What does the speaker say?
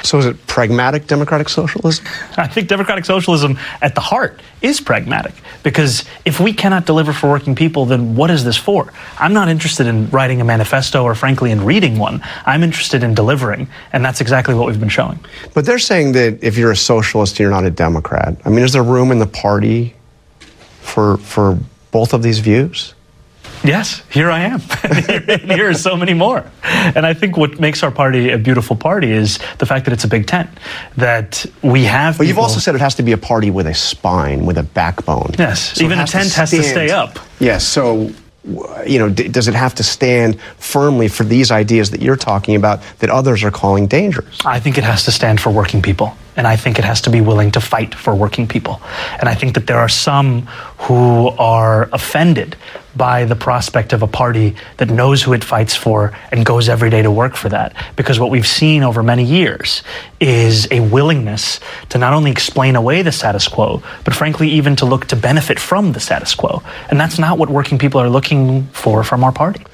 So is it pragmatic democratic socialism? I think democratic socialism at the heart is pragmatic, because if we cannot deliver for working people, then what is this for? I'm not interested in writing a manifesto or, frankly, in reading one. I'm interested in delivering, and that's exactly what we've been showing. But they're saying that if you're a socialist, you're not a Democrat. I mean, is there room in the party for both of these views? Yes, here I am. Here are so many more. And I think what makes our party a beautiful party is the fact that it's a big tent, that we have. But you've also said it has to be a party with a spine, with a backbone. Yes, so even a tent has to stay up. Yes, so, you know, does it have to stand firmly for these ideas that you're talking about that others are calling dangerous? I think it has to stand for working people. And I think it has to be willing to fight for working people. And I think that there are some who are offended by the prospect of a party that knows who it fights for and goes every day to work for that. Because what we've seen over many years is a willingness to not only explain away the status quo, but frankly even to look to benefit from the status quo. And that's not what working people are looking for from our party.